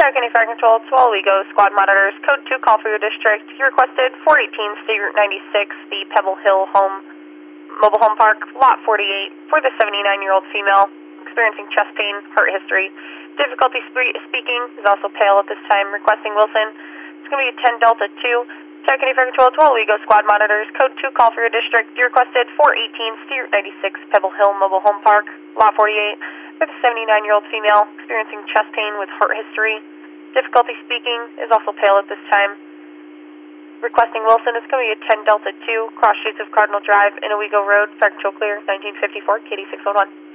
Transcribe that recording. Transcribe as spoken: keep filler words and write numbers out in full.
County Fire Control, it's Wallego, squad monitors, code two, call for your district. You requested four eighteen State Route ninety-six, the Pebble Hill Home, Mobile Home Park, Lot forty-eight, for the seventy-nine-year-old female, experiencing chest pain, heart history. Difficulty spe speaking, is also pale at this time, requesting Wilson. It's going to be a ten Delta two. County Fire Control, it's Wallego, squad monitors, code two, call for your district. You requested four eighteen State Route ninety-six, Pebble Hill Mobile Home Park, Lot forty-eight, for the seventy-nine-year-old female, experiencing chest pain with heart history. Difficulty speaking, is also pale at this time. Requesting Wilson, it's going to be a ten Delta two, cross streets of Cardinal Drive, Inowego Road, Fire Control clear, nineteen fifty-four, K D six one one.